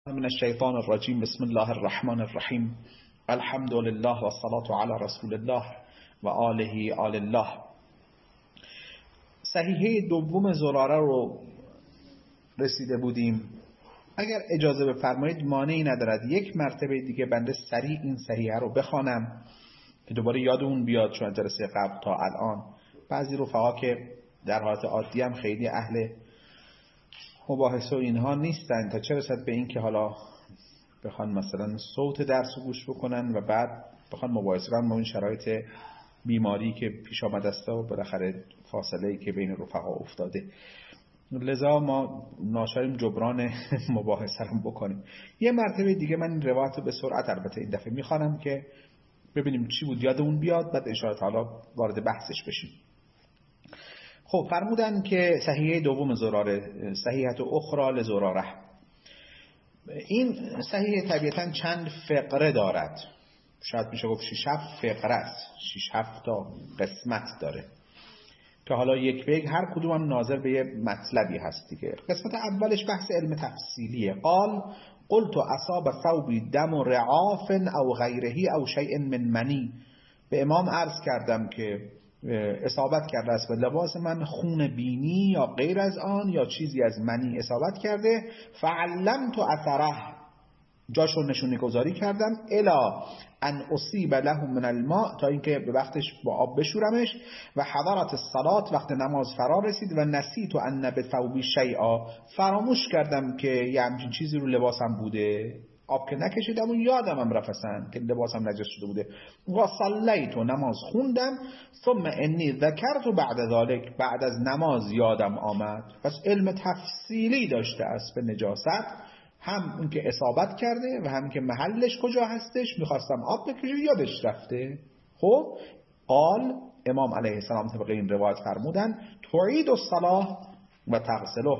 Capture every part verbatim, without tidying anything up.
من الشیطان الرجیم. بسم الله الرحمن الرحیم. الحمد لله و الصلاة علی رسول الله و آله آل الله. صحیحه دوم زراره رو رسیده بودیم. اگر اجازه بفرمایید مانعی ندارد یک مرتبه دیگه بنده سریع این صحیحه رو بخوانم که دوباره یادمون بیاد، چون جلسه قبل تا الان بعضی رفقا که در حالت عادی هم خیلی اهل مباحثه و اینها نیستن، تا چه رسد به این که حالا بخوان مثلا صوت درس رو گوش بکنن و بعد بخوان مباحثه کنن با این شرایط بیماری که پیش آمده است و بالاخره فاصله‌ای که بین رفقا افتاده. لذا ما ناچاریم جبران مباحثه رو بکنیم. یه مرتبه دیگه من این روایت رو به سرعت البته این دفعه میخوانم که ببینیم چی بود یادمون بیاد، بعد ان شاء الله تعالی وارد بحثش بشیم. خب فرمودن که صحیحه دوم زراره، صحیحه اخرى لزراره، این صحیحه طبیعتا چند فقره دارد، شاید میشه گفت شش هفت فقره است، شش هفت تا قسمت داره که حالا یک به یک هر کدوم هم ناظر به یه مطلبی هست دیگه. قسمت اولش بحث علم تفصیلیه. قال قلت اصاب ثوبی دم رعاف او غیره او شیء من منی. به امام عرض کردم که اصابت کرده است به لباس من خون بینی یا غیر از آن یا چیزی از منی اصابت کرده. فعلمت اثره، جاشو نشونی گذاری کردم. الا ان اصیب له من الماء، تا اینکه به وقتش با آب بشورمش. و حضرت الصلاه، وقت نماز فرا رسید. و نسیت ان بثوبی شیئا، فراموش کردم که یه همچین چیزی رو لباسم بوده، آب که نکشیدم و یادم هم رفتن که لباسم نجس شده بوده. و صلیت، و نماز خوندم. ثم انی ذکرت بعد ذلك، بعد از نماز یادم آمد. پس علم تفصیلی داشته است به نجاست، هم این که اصابت کرده و هم که محلش کجا هستش، میخواستم آب بکشه یادش رفته. خب قال امام علیه السلام طبق این روایت فرمودن تعید الصلاه و تغسله،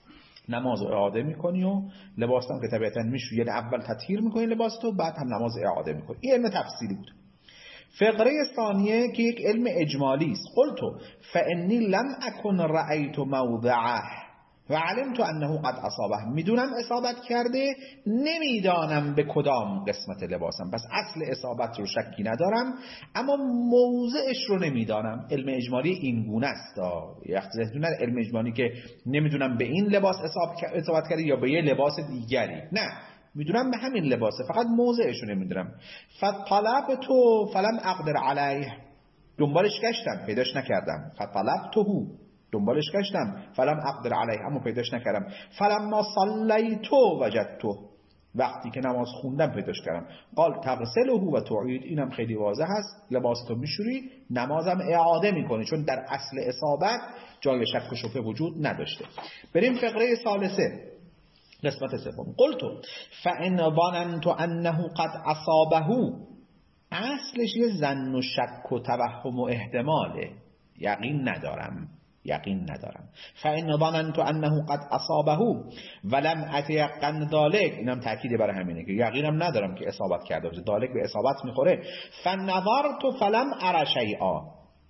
نماز رو اعاده میکنی و لباس هم که طبیعتا میشو، یعنی اول تطهیر میکنی لباس تو، بعد هم نماز اعاده میکنی. این علم تفصیلی بود. فقره ثانیه که یک علم اجمالی است. قلت فانی لم اکن رأیت موضعه و علمت انه قد اصابه، میدونم اصابت کرده، نمیدانم به کدام قسمت لباسم. پس اصل اصابت رو شکی ندارم، اما موضعش رو نمیدانم. علم اجمالی این گونه است. یخت ذهنتون نه علم اجمالی که نمیدونم به این لباس اصابت کرده یا به یه لباس دیگری، نه، میدونم به همین لباسه، فقط موضعش رو نمیدونم. فطلبت فلم اقدر علیه، دنبالش گشتم پیداش نکردم. فطلبته، دنبالش گشتم. فلم اقدر علیه، اما پیداش نکردم. فلما صلیت وجدته، وقتی که نماز خوندم پیداش کردم. قال تغسله و تعید، اینم خیلی واضح هست، لباس تو میشوری، نمازم اعاده میکنی، چون در اصل اصابت جای شک و شبهه وجود نداشته. بریم فقره ثالثه، قسمت سوم. قلت فان ظننت انه قد اصابه، اصلش یه ظن و شک و توهم و احتماله، یقین ندارم یقین ندارم. فإن ظننت انه قد اصابه ولم اتيقن ذلك، اینم تاکید برای همینه که یقینم ندارم که اصابت کرده باشه، ذالک به اصابت میخوره. فنظرت فلم ارى شیئا،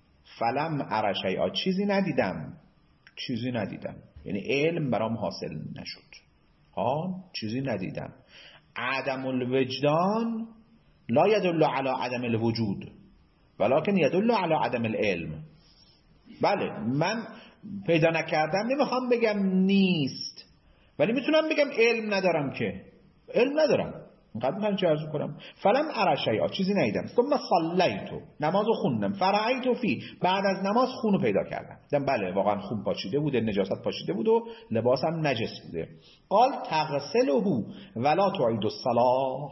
فلم ارى شیئا، چیزی ندیدم چیزی ندیدم یعنی علم برام حاصل نشد، ها چیزی ندیدم. عدم الوجدان لا يدل على عدم الوجود ولكن يدل على عدم العلم. بله من پیدا نکردم، نمیخوام بگم نیست، ولی میتونم بگم علم ندارم، که علم ندارم، اینقدر میخوام چه عرض کنم. فلم ارى شیئا، چیزی ندیدم. ثم صلیت، نمازو خوندم. فرأیت فی، بعد از نماز خونو پیدا کردم، دیدم بله واقعا خون پاشیده بوده، نجاست پاشیده بود و لباسم نجس بوده. قال تغسله ولا تعید الصلاه،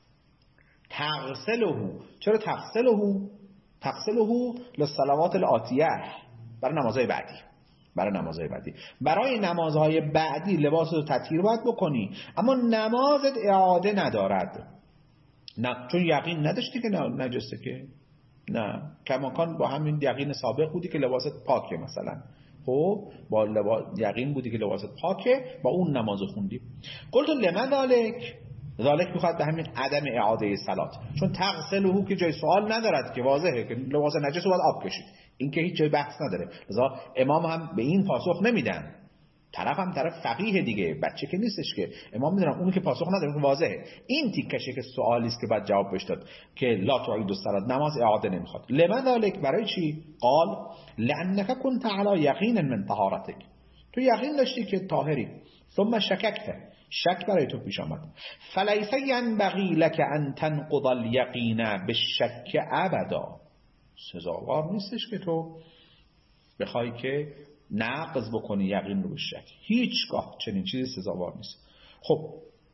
تغسله، چرا تغسله؟ تغسله للصلوات الآتیه، برای نمازهای بعدی، برای نمازهای بعدی برای نمازهای بعدی لباس رو تطهیر باید بکنی، اما نمازت اعاده ندارد. نه، چون یقین نداشتی که نجسته، که نه، کماکان با همین یقین سابق بودی که لباست پاکه مثلا، خب با لباس یقین بودی که لباست پاکه، با اون نماز خوندی. قلت لمن ذالک، ذالک میخواد به همین عدم اعاده صلات، چون تغسله که جای سوال ندارد، که واضحه که لباس نجس رو باید آب کشید، این که هیچ جای بحث نداره. لذا امام هم به این پاسخ نمیدن. طرف هم طرف فقیه دیگه، بچه که نیستش که. امام میدونم اون که پاسخ نداره که واضحه. این تیکشه که سوالی است که بعد جواب بهش داد که لا تعید الصلاة، نماز اعاده نمیخواد. لماذا ذلك؟ برای چی؟ قال لانك كنت على یقین من طهارتك، تو یقین داشتی که طاهری. ثم شککت، شک برای تو پیش آمد. فلیس ینبغی لك ان تنقض الیقین بالشک ابدا، سزاوار نیستش که تو بخوای که نقض بکنی یقین رو به شک، هیچگاه چنین چیزی سزاوار نیست. خب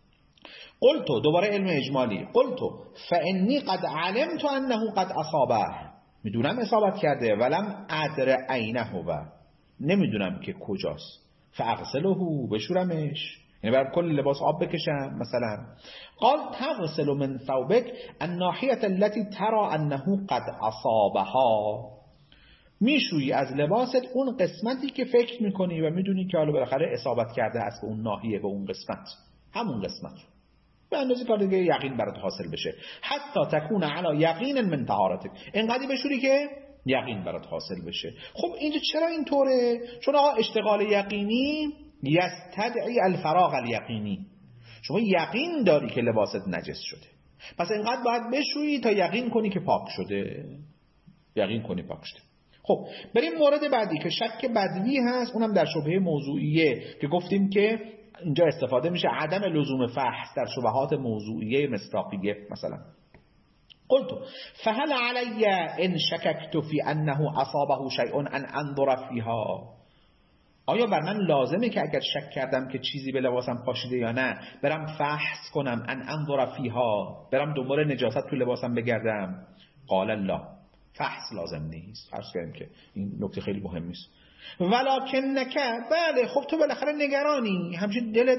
قلتو، دوباره علم اجمالی، قلتو فانی قد علمت انه قد اصابه، میدونم اصابت کرده، ولم ادر اینه هو، نمیدونم که کجاست. فاغسله، بشورمش، یعنی بر کل لباس آب بکشم مثلا. قال تغسل من ثوبك الناحیه التي ترى انه قد اصابها، میشویی از لباست اون قسمتی که فکر میکنی و میدونی که حالا بالاخره اصابت کرده است به اون ناحیه، به اون قسمت، همون قسمت به اندازه کار دیگه یقین برات حاصل بشه. حتی تکون علی یقین من طهارتک، اینقدر بشوری که یقین برات حاصل بشه. خب اینجا چرا اینطوره؟ چون آقا اشتغال یقینی یستدعی الفراغ الیقینی، شما یقین داری که لباست نجس شده، پس اینقدر باید بشویی تا یقین کنی که پاک شده، یقین کنی پاک شده. خب بریم مورد بعدی که شک بدوی هست، اونم در شبهه موضوعیه که گفتیم که اینجا استفاده میشه عدم لزوم فحص در شبهات موضوعیه مصداقیه. مثلا قلت فهل علی ان شککت فی انه اصابه شیء ان انظر فیها، آیا بر من لازمه که اگر شک کردم که چیزی به لباسم پاشیده یا نه برم فحص کنم، ان انظر فیها، برم دنبال نجاست تو لباسم بگردم؟ قال لا، فحص لازم نیست. فرض کنیم که این نکته خیلی مهمی است. ولکنک، بله خب تو بالاخره نگرانی، همچین دلت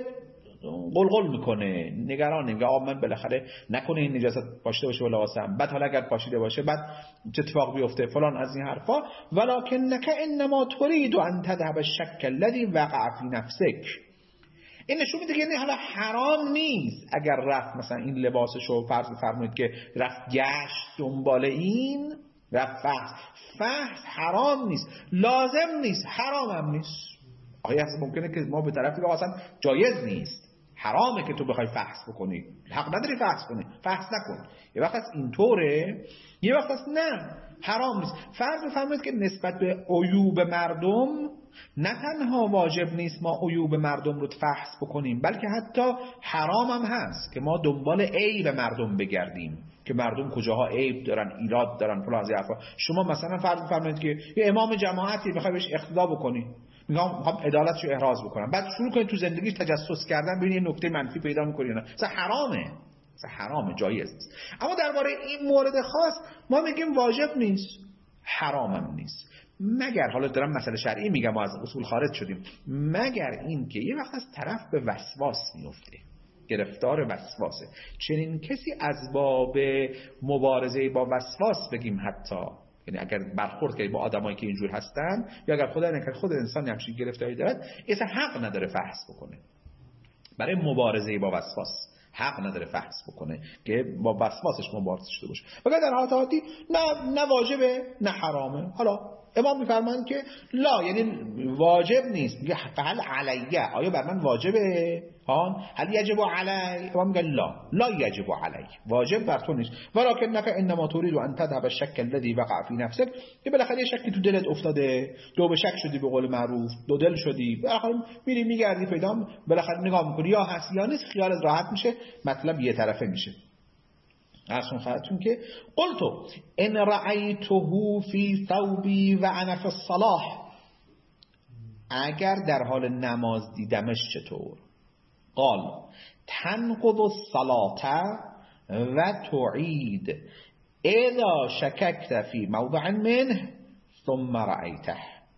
قلقل میکنه، نگرانی میگه آقا من بالاخره نکنه این نجاست پاشیده باشه به لباسم، بعد حالا اگر پاشیده باشه بعد چه اتفاق بیفته فلان از این حرفا. ولکنک انما تريد ان تذهب الشك الذي وقع في نفسك، این نشون میده که یعنی حالا حرام نیست اگر رفت مثلا این لباسشو فرض فرمایید که رفت گشت دنبال این، رفت فحص، فحص حرام نیست، لازم نیست، حرام هم نیست. آیا ممکنه که ما به طرفی که اصلا جایز نیست، حرامه که تو بخوای فحص بکنی، حق نداری فحص کنی، فحص نکن. یه وقت از اینطوره، یه وقت از نه، حرام نیست. فرض بفرمایید که نسبت به عیوب مردم نه تنها واجب نیست ما عیوب مردم رو فحص بکنیم، بلکه حتی حرام هم هست که ما دنبال عیب مردم بگردیم که مردم کجاها عیب دارن، ایراد دارن، فلان از این حرفا. شما مثلا فرض بفرمایید که یه امام جماعتی میخوای بهش اقتدا بکنی، میگم میخوام عدالتشو احراز بکنم، بعد شروع کنید تو زندگیش تجسس کردن، ببینید نکته منفی پیدا میکنی نه، اصلا حرامه، اصلا حرامه، جایز نیست. اما درباره این مورد خاص ما میگیم واجب نیست، حرامم نیست، مگر حالا دارم مسئله شرعی میگم، ما از اصول خارج شدیم، مگر این که یه وقت از طرف به وسواس میفته، گرفتار وسواسه. چنین کسی از باب مبارزه با وسواس بگیم، حتی یعنی اگر برخورد کنی با آدمایی که اینجور هستن، یا اگر خدا نکنه خود انسان همچین گرفتاری دارد، اصلا حق نداره فحص بکنه. برای مبارزه با وسواس حق نداره فحص بکنه که با وسواسش مبارزه شده باشه. ولی در حالت عادی نه نه واجبه نه حرامه. حالا امام میفرمایند که لا، یعنی واجب نیست، میگه فهل علیه، آیا بر من واجبه؟ ها هل یجب علی؟ امام میگه لا لا یجب علی، واجب بر تو نیست. ولکنک انما تريد ان تذهب الشك الذي وقع في نفسك، یه بالاخره یه شکی تو دلت افتاده، دو به شک شدی، به قول معروف دو دل شدی، بالاخره میری میگردی پیدا، بالاخره نگاه میکنی یا هست یا نیست، خیالت راحت میشه، مطلب یه طرفه میشه. اصلا خواهدتون که قلتو ان رأیته فی ثوبی و انا فی الصلاح، اگر در حال نماز دیدمش چطور؟ قال تنقض الصلاة و تعید اذا شککت فی موضع منه ثم رأیته،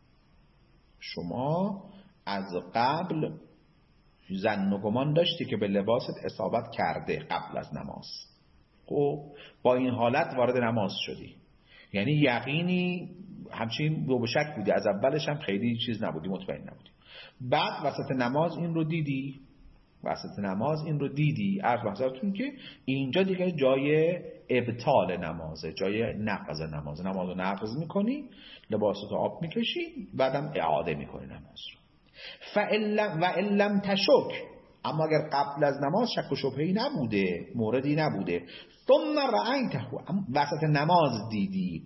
شما از قبل ظن و گمان داشتی که به لباست اصابت کرده قبل از نماز، خب با این حالت وارد نماز شدی، یعنی یقینی همچین دو به شک بودی، از اولش هم خیلی چیز نبودی، مطمئن نبودی، بعد وسط نماز این رو دیدی، وسط نماز این رو دیدی، عرض بحثتون که اینجا دیگه جای ابطال نمازه، جای نقض نمازه، نماز رو نقض میکنی، لباست رو آب میکشی، بعدم اعاده میکنی نماز رو. فإن و ان لم تشک، اما اگر قبل از نماز شک و شبهه‌ای نبوده، موردی نبوده، ثم رأیته، وسط نماز دیدی،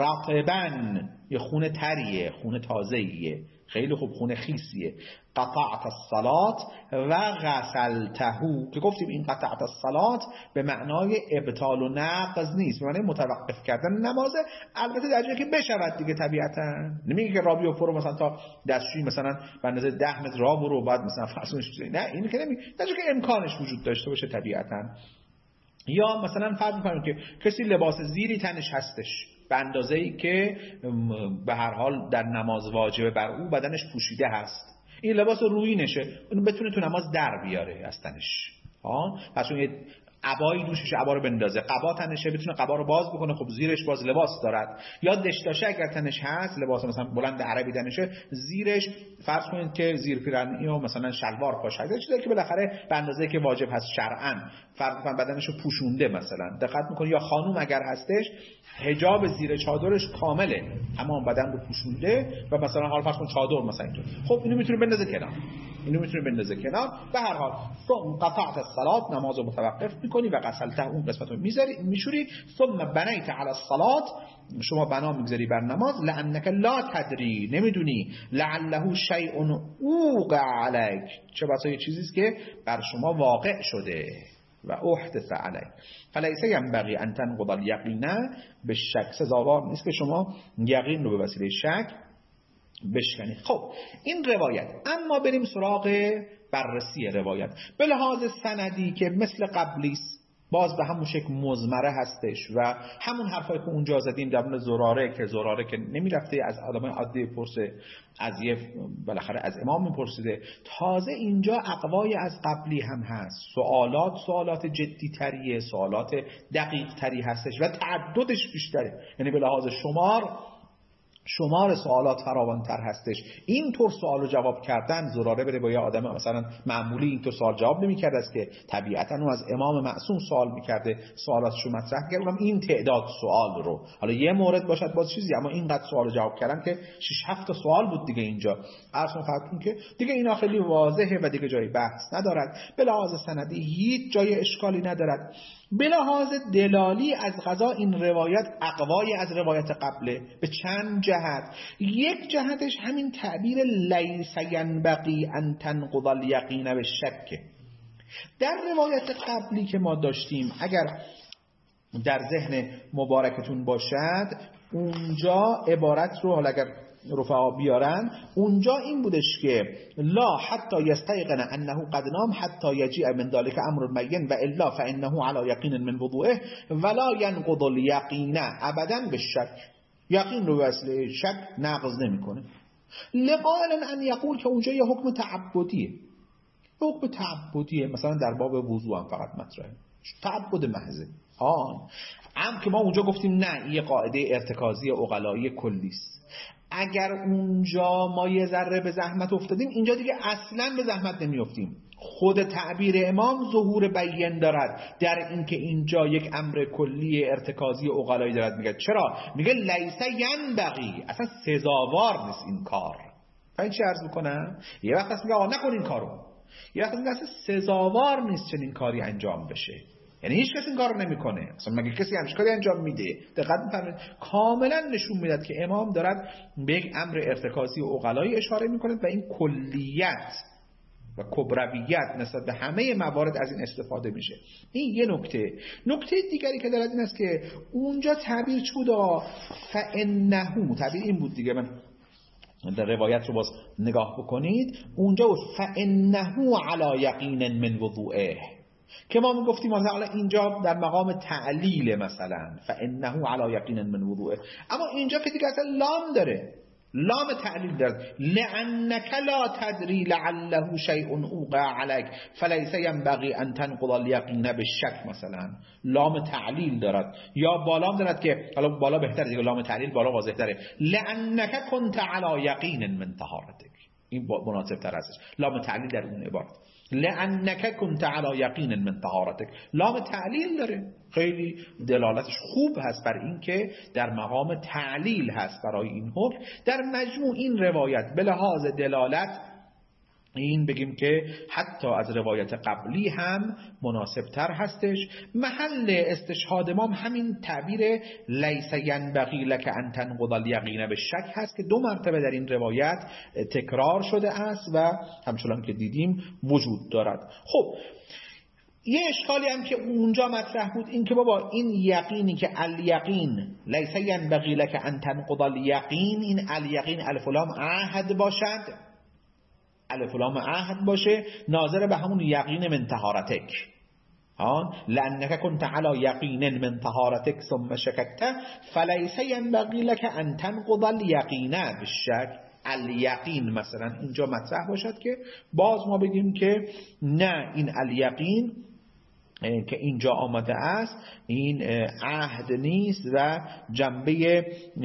رطبا، یه خون تریه، خون تازه‌ایه، خیلی خوب، خون خیسیه، قطعت الصلات و غسلته، که گفتیم این قطعت الصلات به معنای ابطال و نقض نیست، به معنای متوقف کردن نمازه، البته در جایی که بشود دیگه طبیعتا. نمیگه که رابی و پرو مثلا تا دستشویی مثلا به اندازه ده متر راه برو بعد مثلا فرسونش، نه اینو که نمیگه، در جایی که امکانش وجود داشته باشه طبیعتا. یا مثلا فرض می‌کنیم که کسی لباس زیری تنش هستش به اندازه‌ای که به هر حال در نماز واجبه بر او بدنش پوشیده هست، این لباس رویی نشه، اون بتونه تو نماز در بیاره از تنش. ها پس اون یه عبایی دوشش، عبا رو بندازه، قبا تنشه، بتونه قبا رو باز بکنه، خب زیرش باز لباس دارد. یا دشتاشه اگر تنش هست، لباس مثلا بلند عربی تنشه، زیرش فرض کنید که زیر پیرهنی و مثلا شلوار پاش هست، چیزی که بالاخره به اندازه‌ای که واجب هست شرعاً، فرض کن بدنشو پوشونده مثلا، دقت می‌کنی. یا خانوم اگر هستش حجاب زیر چادرش کامله، تمام بدن رو پوشونده و مثلا حال فرض کن چادر مثلا اینطور، خب اینو میتونه بندازه کنار، اینو میتونه بندازه کنار. به هر حال ثم قطعت الصلاه، نمازو متوقف میکنی و غسلته، اون قسمتو میذاری میشوری. ثم بنیت علی الصلاه، شما بنا میگذاری بر نماز. لانک لا تدری، نمیدونی، لعله شیء اوقع علیک، چه بسا یه چیزی است که بر شما واقع شده و احدث علیک. فلیس ینبغی ان تنقض الیقین بالشک، سزاوار نیست که شما یقین رو به وسیله شک بشکنید. خب این روایت. اما بریم سراغ بررسی روایت به لحاظ سندی که مثل قبلی باز به همون شکل مزمره هستش و همون حرفایی که اونجا زدیم در مورد زراره، که زراره که نمیرفته از آدمای عادی پرسه، از یه بالاخره از امام میپرسیده، تازه اینجا اقوای از قبلی هم هست، سوالات سوالات جدی تریه، سوالات دقیق تری هستش و تعددش بیشتره، یعنی به لحاظ شمار شمار سوالات فراوان‌تر هستش. این طور سوال و جواب کردن، زراره بره با یه آدم مثلا معمولی این طور سوال جواب نمی‌کرد است که طبیعتاً اون از امام معصوم سوال می‌کرده، سوالاتشو مطرح کرد، اونم این تعداد سوال رو، حالا یه مورد باشد باز چیزی، اما اینقدر سوال و جواب کردن که شش هفت تا سوال بود دیگه اینجا. عرض می‌کنم که دیگه اینا خیلی واضحه و دیگه جای بحث ندارد. به لحاظ سندی هیچ جای اشکالی ندارد. به لحاظ دلالی از قضا این روایت اقوای از روایت قبله به چند جهت. یک جهتش همین تعبیر لیس ینبغی ان تنقض الیقین بالشک. در روایت قبلی که ما داشتیم اگر در ذهن مبارکتون باشد، اونجا عبارت رو حالا اگر رفعا بیارن، اونجا این بودش که لا حتی یستیقن انه قد نام حتی یجیء من ذلك امر مبین و الا فانه علی یقین من وضوئه ولا ینقض الیقین ابدا بالشک. یقین رو وسیله شک نقض نمیکنه. لقائل ان یقول، که اونجا یه حکم تعبدیه، حکم تعبدیه، مثلا در باب وضو هم فقط مطرحه، تعبد محضه. آن هم که ما اونجا گفتیم نه، یه قاعده ارتکازی عقلایی کلی است. اگر اونجا ما یه ذره به زحمت افتادیم، اینجا دیگه اصلا به زحمت نمیافتیم. خود تعبیر امام ظهور بیان دارد در اینکه اینجا یک امر کلی ارتکازی عقلایی دارد. میگه چرا؟ میگه لیس ینبغی، اصلا سزاوار نیست این کار. این چی عرض میکنم؟ یه وقت هست میگه آقا نکن این کارو، یه وقت میگه اصلا سزاوار نیست چنین کاری انجام بشه، یعنی هیچ کس این کارو نمیکنه. اصلا مگه کسی همچین کاری انجام میده؟ دقت می‌فرمایید کاملا نشون میداد که امام دارد به یک امر ارتکازی و عقلایی اشاره میکنه و این کلیت و کبرویت نسبت به همه موارد از این استفاده میشه. این یه نکته. نکته دیگری که دارد این است که اونجا تعبیر چه بود؟ فانه، تعبیر این بود دیگه، من در روایت رو باز نگاه بکنید، اونجا فانه علی یقین من وضوئه، که ما میگفتیم مثلا اینجا در مقام تعلیل، مثلا فانه علی یقین من وضوئه، اما اینجا که دیگه اصلا لام داره، لام تعلیل دارد. لانک لا تدری لعله شیء اوقع علیک فلیس ینبغی ان تنقض الیقین بالشک، مثلا لام تعلیل دارد. یا بالام دارد که حالا بالا بهتره دیگه، لام تعلیل بالا واضح تره، لانک کنت علی یقین من طهارتک، این مناسب تر هستش. لام تعلیل در اون عبارت لانک کنت علی یقین من طهارتک، لام تعلیل داره، خیلی دلالتش خوب هست بر این که در مقام تعلیل هست برای این حکم. در مجموع این روایت به لحاظ دلالت این بگیم که حتی از روایت قبلی هم مناسب تر هستش. محل استشهاد ما همین تعبیر لیس ینبغی لک ان تنقض الیقین بالشک هست که دو مرتبه در این روایت تکرار شده است و همچنان که دیدیم وجود دارد. خب یه اشکالی هم که اونجا مطرح بود این که بابا این یقینی که الیقین لیس ینبغی لک ان تنقض الیقین، این الیقین الف و لام عهد باشد، الف و لام عهد باشه، ناظر به همون یقین من طهارتک، ها لانک کنت علی یقین من طهارتک ثم شککت فلیس ینبغی لک ان تنقض الیقین بالشک. الیقین مثلا اینجا مطرح باشد که باز ما بگیم که نه، این الیقین که اینجا آمده است این عهد نیست و جنبه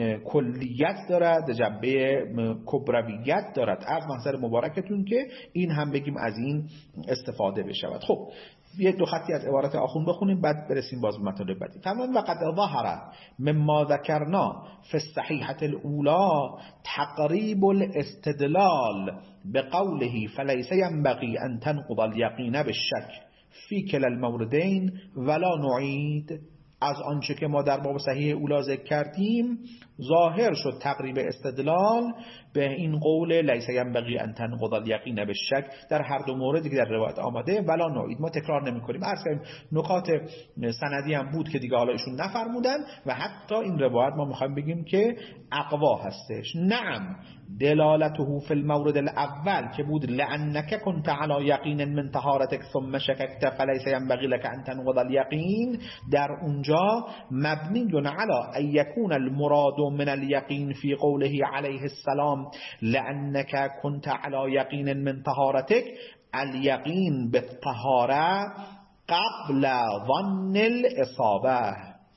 کلیت دارد، جنبه کبرویت دارد. از محضر مبارکتون که این هم بگیم از این استفاده بشود. خب یه دو خطی از عبارت آخون بخونیم بعد برسیم باز به مطالب بعدی. تمام وقد ظهر مما ذکرنا فی الصحیحة الاولی تقریب الاستدلال بقوله فلیس ینبغی ان تنقض الیقین بالشک فی کلا الموردین ولا نعید. از آنچه که ما در باب صحیح اولی ذکر کردیم ظاهر شد تقریب استدلال به این قول لیس ینبغی ان تنقض الیقین بالشک در هر دو موردی که در روایت آمده ولا نعید. ما تکرار نمی کنیم. عرض کردیم نکات سندی هم بود که دیگه حالا ایشون نفرمودن و حتی این روایت ما میخوایم بگیم که اقوا هستش. نعم دلالته فی المورد الاول که بود لانک کنت علی یقین من طهارتک ثم شککت فلیس ینبغی لک ان تنقض الیقین، در اونجا مبنی علی ان یکون المراد من الیقین فی قوله علیه السلام لانک کنت علی یقین من طهارتک الیقین بالطهاره قبل ظن الاصابه،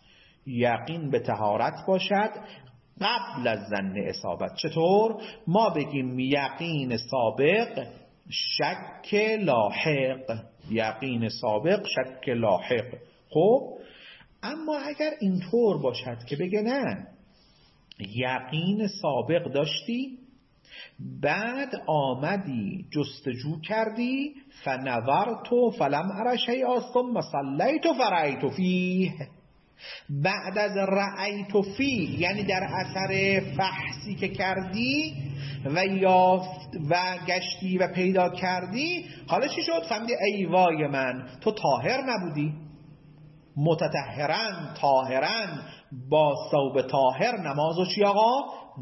یقین به طهارت باشد قبل از ظن اصابت. چطور؟ ما بگیم یقین سابق شک لاحق، یقین سابق شک لاحق. خب اما اگر اینطور باشد که بگه نه یقین سابق داشتی بعد آمدی جستجو کردی فنظرت فلم ار شیئا ثم صلیت فرأیت فیه، بعد از رأیت فیه یعنی در اثر فحصی که کردی و یافت و گشتی و پیدا کردی حالا چی شد؟ فهمیدی ای وای من تو طاهر نبودی، متطهرن طاهرن با ثوب طاهر نمازو چی آقا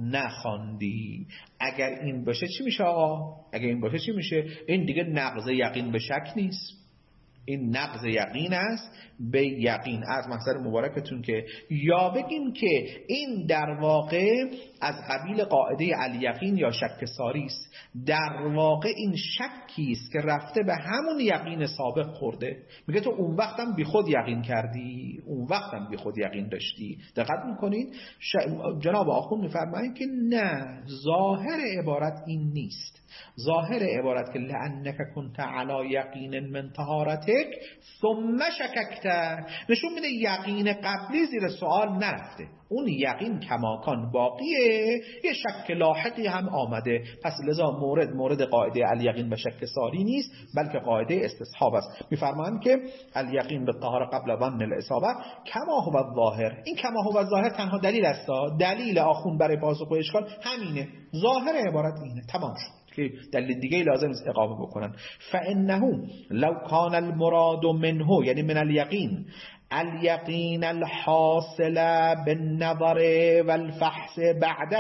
نخواندی. اگر این باشه چی میشه آقا؟ اگر این باشه چی میشه؟ این دیگه نقض یقین به شک نیست، این نقض یقین است به یقین. از محضر مبارکتون که یا بگیم که این در واقع از قبیل قاعده الیقین یا شک ساری است، در واقع این شکی است که رفته به همون یقین سابق خورده. میگه تو اون وقتم بی خود یقین کردی، اون وقتم بی خود یقین داشتی. دقت میکنید ش... جناب آخوند میفرمایند که نه، ظاهر عبارت این نیست. ظاهر عبارت که لانک کنت علی یقین من طهارتک ثم شککت نشون میده یقین قبلی زیر سوال نرفته، اون یقین کماکان باقیه، یه شک لاحقی هم آمده. پس لذا مورد مورد قاعده الیقین به شک ساری نیست بلکه قاعده استصحاب است. میفرمایند که الیقین به طهارت قبل ظن الاصابه کما هو الظاهر. این کما هو الظاهر تنها دلیل است، دلیل آخون برای پاسخ به اشکال همینه، ظاهر عبارت اینه، تمام شد که دلیل دیگه لازم است اقامه بکنن. فانه لو کان المراد منه یعنی من الیقین الیقین الحاصل بالنظر والفحص بعده،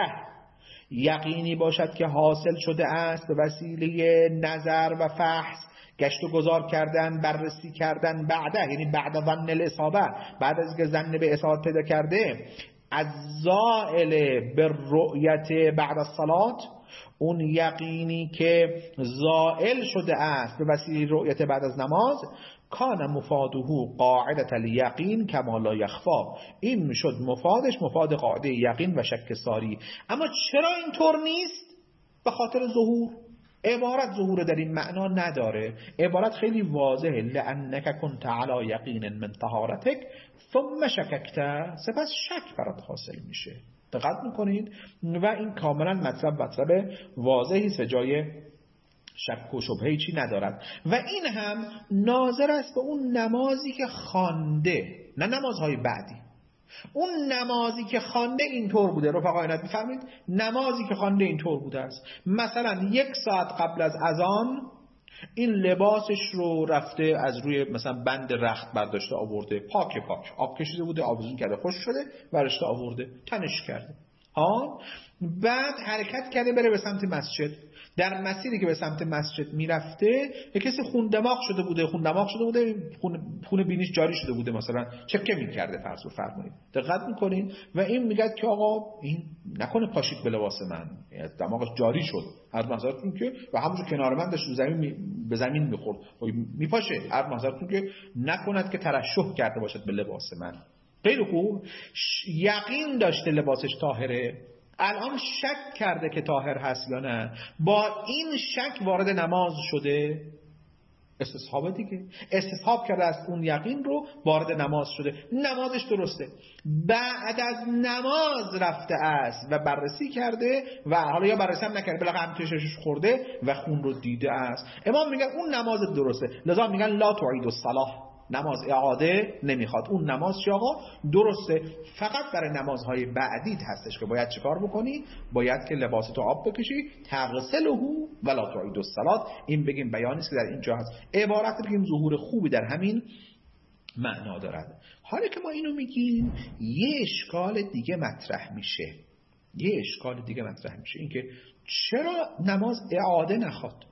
یقینی باشد که حاصل شده است به وسیله نظر و فحص، گشت و گذار کردن، بررسی کردن، بعده یعنی بعد ظن الاصابه، بعد از که ظن به اصابت پیدا کرده، از زائل بالرؤیت بعد الصلاه، اون یقینی که زائل شده است به وسیله رؤیت بعد از نماز، کان مفاده قاعدة الیقین کما لا یخفا، این میشد مفادش مفاد قاعده یقین و شک ساری. اما چرا اینطور نیست؟ به خاطر ظهور عبارت ظهور در این معنا نداره. عبارت خیلی واضحه، لانک کنت علی یقین من طهارتک ثم شککت، سپس شک برات حاصل میشه. دقت میکنید و این کاملا مطلب مطلب واضحی است، جای شک و شبهه چی ندارد. و این هم ناظر است به اون نمازی که خوانده، نه نمازهای بعدی. اون نمازی که خوانده اینطور بوده، رفقا عنایت بفرمایید، نمازی که خوانده اینطور بوده است. مثلا یک ساعت قبل از اذان این لباسش رو رفته از روی مثلا بند رخت برداشته آورده، پاک پاک آب کشیده بوده، آویزون کرده، خوش شده، ورشته آورده، تنش کرده. ها بعد حرکت کرده بره به سمت مسجد. در مسیری که به سمت مسجد میرفته یه کسی خون دماغ شده بوده، خون دماغ شده بوده، خون خون بینیش جاری شده بوده، مثلا چکه میکرده، فرض بفرمایید. دقت میکنین و این میگه که آقا این نکنه پاشید به لباس من، دماغش جاری شد، از منظرتون که و همونجا کنار من داشت زمین می... به زمین میخورد میپاشه، از منظرتون که نکند که ترشح کرده باشد به لباس من. غیر خوب یقین داشته لباسش طاهره، الان شک کرده که طاهر هست یا نه، با این شک وارد نماز شده، استصحاب دیگه، استصحاب کرده از اون یقین رو وارد نماز شده، نمازش درسته. بعد از نماز رفته است و بررسی کرده و حالا یا بررسی هم نکرده، بالاخره هم تشش خورده و خون رو دیده است، امام میگن اون نماز درسته. لذا میگن لا تعید الصلاة، نماز اعاده نمیخواد، اون نماز چی آقا درسته. فقط برای نمازهای بعدیت هستش که باید چیکار بکنی؟ باید که لباستو آب بکشی، تغسله ولا تعید الصلاة. این بگیم بیانی است که در اینجا هست، عبارت بگیم ظهور خوبی در همین معنا دارد. حالا که ما اینو میگیم یه اشکال دیگه مطرح میشه، یه اشکال دیگه مطرح میشه، این که چرا نماز اعاده نخواد؟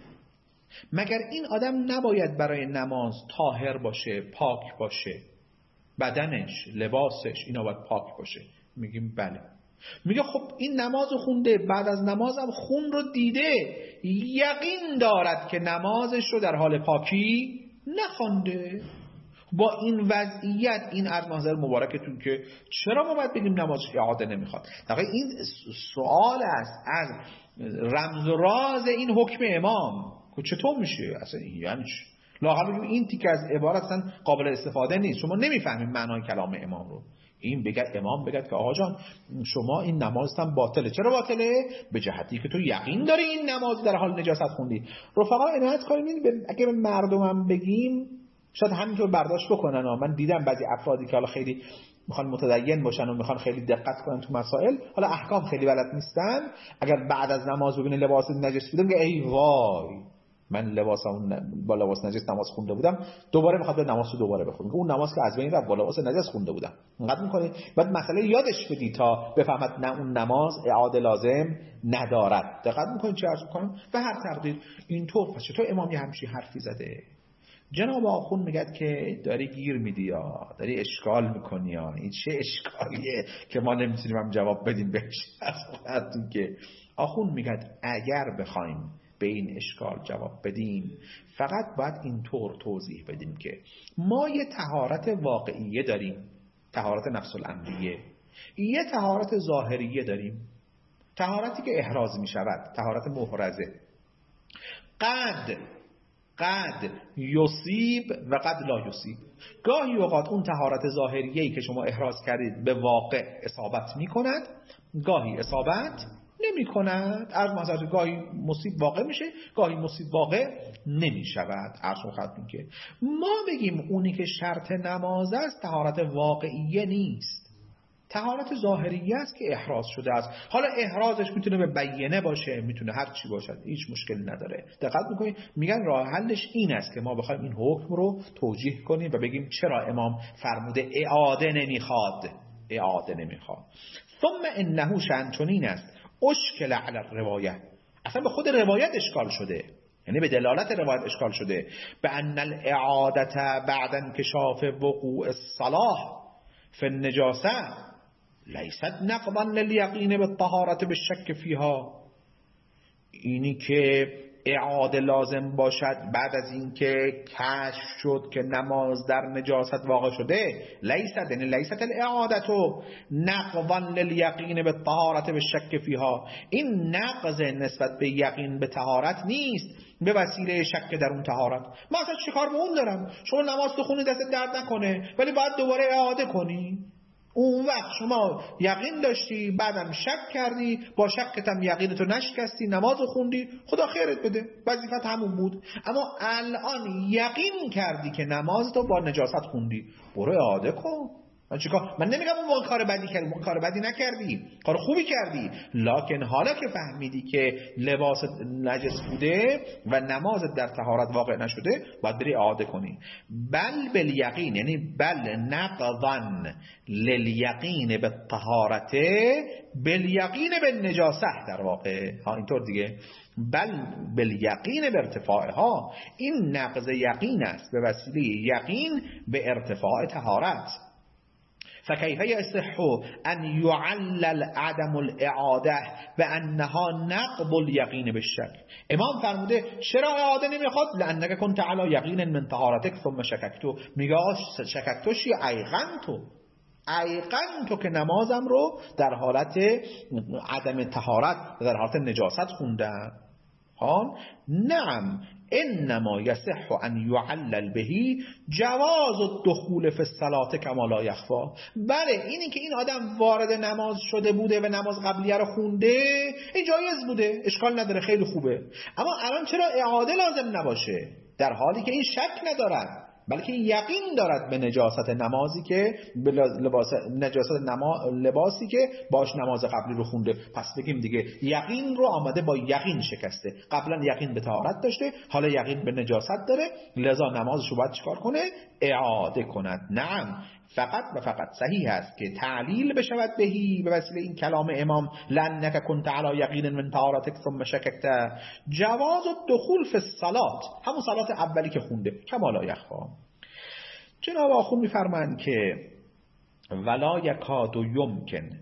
مگر این آدم نباید برای نماز طاهر باشه، پاک باشه، بدنش، لباسش اینا باید پاک باشه؟ میگیم بله. میگه خب این نماز خونده، بعد از نمازم خون رو دیده، یقین دارد که نمازش رو در حال پاکی نخونده. با این وضعیت این از منظر مبارکتون که چرا ما باید بگیم نمازش اعاده نمیخواد؟ واقعا این سوال است از رمز و راز این حکم امام که چطور میشه اصلا، یعنی لااقل بگیم این تیکه از عبارت اصلا قابل استفاده نیست، شما نمیفهمید معنای کلام امام رو. این بگد امام بگد که آقا جان شما این نماز هم باطله. چرا باطله؟ به جهتی که تو یقین داری این نماز در حال نجاست خوندی. رفقا عنایت کنید، اگه به مردمم بگیم شاید همینطور برداشت بکنن ها. من دیدم بعضی افرادی که حالا خیلی میخوان متدین باشن و میخوان خیلی دقت کنن تو مسائل، حالا احکام خیلی بلد نیستن، اگر بعد از نماز ببینه لباس نجس بوده میگه ای وای من لباسم با لباس نجس نماز خونده بودم، دوباره میخواد به نماز رو دوباره بخونه، اون نماز که از بین رفت با لباس نجس خونده بودم. اینقدر میکنه بعد مسئله یادش بدی تا بفهمد نه اون نماز اعاده لازم ندارد. دقت میکنید چه عرض میکنم؟ و هر تقدیر اینطور. پس چطور امام یه همچین حرفی زده؟ جناب آخوند میگه که داری گیر میدی یا داری اشکال میکنی یا این چه اشکالیه که ما نمیتونیم هم جواب بدیم بهش. اصلا که آخوند میگه اگر بخوایم به این اشکال جواب بدیم فقط باید اینطور توضیح بدیم که ما یه طهارت واقعیه داریم، طهارت نفس الامریه، یه طهارت ظاهریه داریم، طهارتی که احراز میشود، طهارت محرزه. قد قد یصیب و قد لا یصیب. گاهی اوقات اون طهارت ظاهریه‌ای که شما احراز کردید به واقع اصابت می‌کند، گاهی اصابت نمی‌کند. از مثلا گاهی مصیب واقع میشه، گاهی مصیب واقع نمی‌شود. عرض خدمتتون که ما بگیم اونی که شرط نماز است طهارت واقعیه نیست، طهارت ظاهریه است که احراز شده است. حالا احرازش میتونه به بیینه باشه، میتونه هر چی باشد، هیچ مشکلی نداره. دقت میکنید میگن راه حلش این است که ما بخوایم این حکم رو توجیه کنیم و بگیم چرا امام فرموده اعاده نمیخواد، اعاده نمیخواد. ثم انه شأن چنین است اشکل علی الروایه، اصلا به خود روایت اشکال شده، یعنی به دلالت روایت اشکال شده، به ان الاعاده بعد انکشاف وقوع الصلاح فی النجاسه لیست نقضا للیقین بالطهارت بالشک فیها. اینی که اعاده لازم باشد بعد از اینکه کشف شد که نماز در نجاست واقع شده، لیست یعنی لیست الاعاده نقضا للیقین بالطهارت بالشک فیها، این نقض نسبت به یقین به طهارت نیست به وسیله شک در اون طهارت. من اصلا چیکار به اون دارم؟ شما نماز تو خونی دست درد نکنه ولی باید دوباره اعاده کنی. اون وقت شما یقین داشتی، بعدم شک کردی، با شکت هم یقینتو نشکستی، نماز خوندی، خدا خیرت بده، وظیفت همون بود. اما الان یقین کردی که نمازتو با نجاست خوندی، برو اعاده کن. من چیکار؟ من نمیگم اون موقع کار بدی کردی، اون کار بدی نکردی، کار خوبی کردی، لکن حالا که فهمیدی که لباس نجس بوده و نمازت در طهارت واقع نشده، باید بری اعاده کنی. بل بالیقین، یعنی بل نقضا للیقین بالطهارت بالیقین بالنجاسه، در واقع ها اینطور دیگه، بل بالیقین به ارتفاعها، این نقض یقین است به وسیله یقین به ارتفاع طهارت. فكيف يصح أن يعلل عدم الإعادة بأنها نقض اليقين بالشك؟ امام فرموده چرا اعاده نمیخواد؟ لأنك كنت على يقين من طهارتك ثم شككتو. میگه شککتو چی؟ ایقنتو ایقنتو که نمازم رو در حالت عدم طهارت، در حالت نجاست خوندم. ها نعم انما يصح ان يعلل به جواز الدخول في الصلاه كما لا يخفى. بله اینی که این آدم وارد نماز شده بوده و نماز قبلیه رو خونده، این جایز بوده، اشکال نداره، خیلی خوبه. اما الان چرا اعاده لازم نباشه؟ در حالی که این شک ندارد بلکه یقین دارد به نجاست نمازی که به لباس نجاست نما... لباسی که باش نماز قبلی رو خونده. پس بگیم دیگه یقین رو آمده با یقین شکسته. قبلا یقین به طهارت داشته، حالا یقین به نجاست داره، لذا نمازش رو باید چیکار کنه؟ اعاده کند. نعم فقط و فقط صحیح است که تعلیل بشود بهی به وسیله این کلام امام لأنک کنت علی یقین من طهارتک ثم شککت جواز الدخول فی الصلاة، همون صلات اولی که خونده، کما لا یخفی. جناب آخون میفرمایند که ولا یکاد یمکن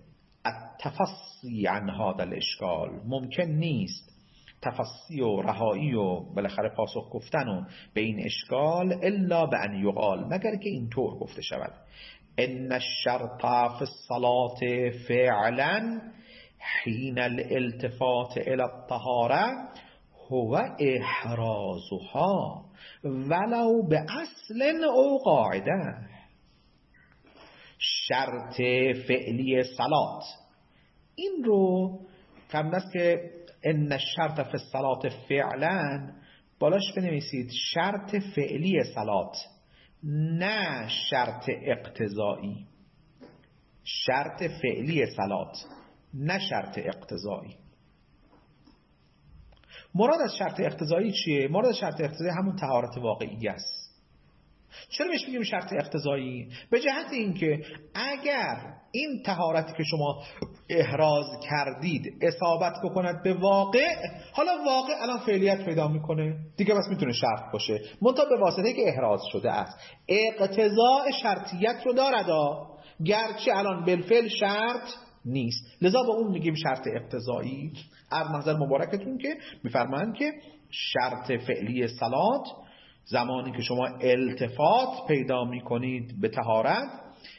التفصی عن هذا الاشکال، ممکن نیست تفصی و رهایی و بالاخره پاسخ گفتن و به این اشکال الا به ان یقال، مگر که اینطور گفته شود ان الشرط فی الصلاة فعلا حین الالتفات الى الطهاره هو احرازها ولو به اصل او قاعده. شرط فعلی صلات این رو قبل است که ان الشرط فی الصلاة فعلا بالاش بنویسید شرط فعلی صلات، نه شرط اقتضایی. شرط فعلی صلات نه شرط اقتضایی. مراد از شرط اقتضایی چیه؟ مراد از شرط اقتضایی همون طهارت واقعی است. چرا بهش میگیم شرط اقتضایی؟ به جهت اینکه اگر این طهارتی که شما احراز کردید اصابت بکند به واقع، حالا واقع الان فعلیت پیدا میکنه دیگه، بس میتونه شرط باشه، منتها به واسطه که احراز شده است. اقتضاء شرطیت رو دارد، گرچه الان بالفعل شرط نیست، لذا با اون میگیم شرط اقتضایی. از نظر مبارکتون که میفرمایند که شرط فعلی صلات زمانی که شما التفات پیدا میکنید به طهارت،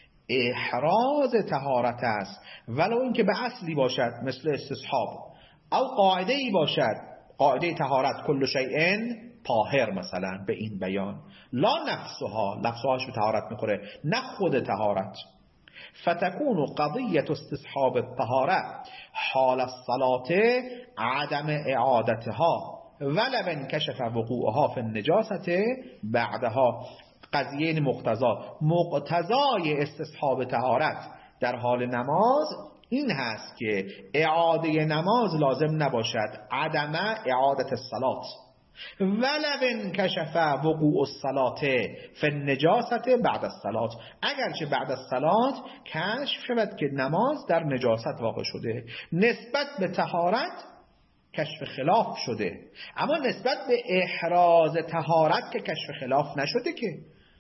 احراز طهارت است، ولو اینکه به اصلی باشد مثل استصحاب، او قاعده ای باشد، قاعده طهارت کل شیء طاهر مثلا، به این بیان لا نفسها، لفظهاش به طهارت میخوره نه خود طهارت. فتكون قضية استصحاب الطهارة حال الصلاة عدم اعادتها ولو انكشف وقوعها في النجاسة بعدها. قضیه مقتضا مقتضای استصحاب طهارت در حال نماز این هست که اعاده نماز لازم نباشد، عدم اعادت الصلاة ولو انکشف وقوع الصلاة فی النجاسة بعد الصلاة، اگرچه بعد الصلاة کشف شود که نماز در نجاست واقع شده. نسبت به طهارت کشف خلاف شده، اما نسبت به احراز طهارت که کشف خلاف نشده که.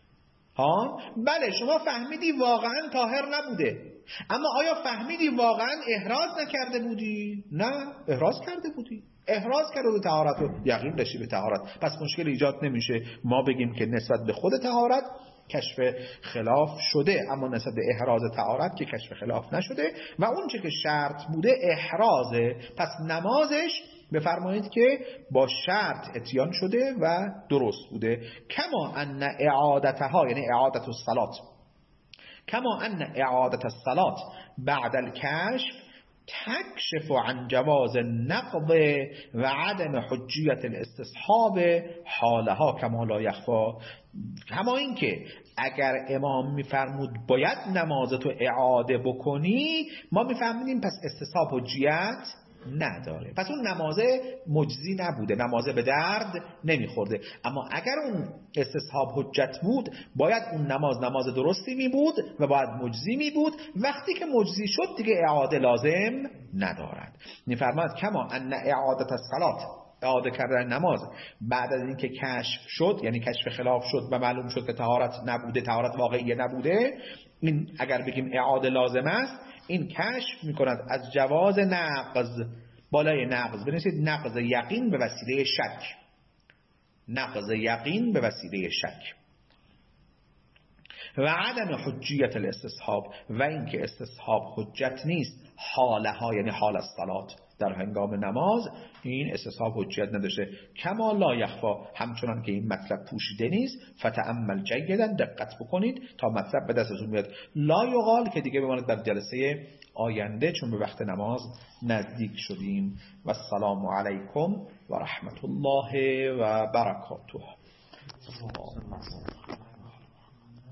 ها بله شما فهمیدی واقعا طاهر نبوده، اما آیا فهمیدی واقعا احراز نکرده بودی؟ نه، احراز کرده بودی، احراز کرده به طهارت رو یقین داشتی به طهارت، پس مشکل ایجاد نمیشه ما بگیم که نسبت به خود طهارت کشف خلاف شده، اما نسبت به احراز طهارت که کشف خلاف نشده و اون چه که شرط بوده احرازه، پس نمازش بفرمایید که با شرط اتیان شده و درست بوده. کما ان اعادتها، یعنی اعادت الصلاة کما ان اعادت الصلاة بعد الکشف تکشف عن جواز نقض و عدم حجیت الاستصحاب حالها کما لا یخفا. کما این که اگر امام میفرمود باید نمازتو اعاده بکنی، ما میفهمیدیم پس استصحاب حجیت نداره، پس اون نمازه مجزی نبوده، نمازه به درد نمیخورده. اما اگر اون استصحاب حجت بود، باید اون نماز نماز درستی می بود و باید مجزی می بود. وقتی که مجزی شد دیگه اعاده لازم ندارد. میفرماید کما ان اعادت الصلاة، اعاده کردن نماز بعد از اینکه کشف شد، یعنی کشف خلاف شد و معلوم شد که طهارت نبوده، طهارت واقعی نبوده، این اگر بگیم اعاده لازم است، این کشف میکند از جواز نقض، بالای نقض بنویسید نقض یقین به وسیله شک، نقض یقین به وسیله شک و عدم حجیت الاستصحاب، و اینکه استصحاب حجت نیست حالها، یعنی حال الصلات در هنگام نماز، این استصحاب حجت نداشته. کما لا یخفا، همچنان که این مطلب پوشیده نیست. فتأمل جیدا، دقت بکنید تا مطلب به دستتون بیاد. لا یقال که دیگه بماند در جلسه آینده، چون به وقت نماز نزدیک شدیم. و السلام علیکم و رحمت الله و برکاته.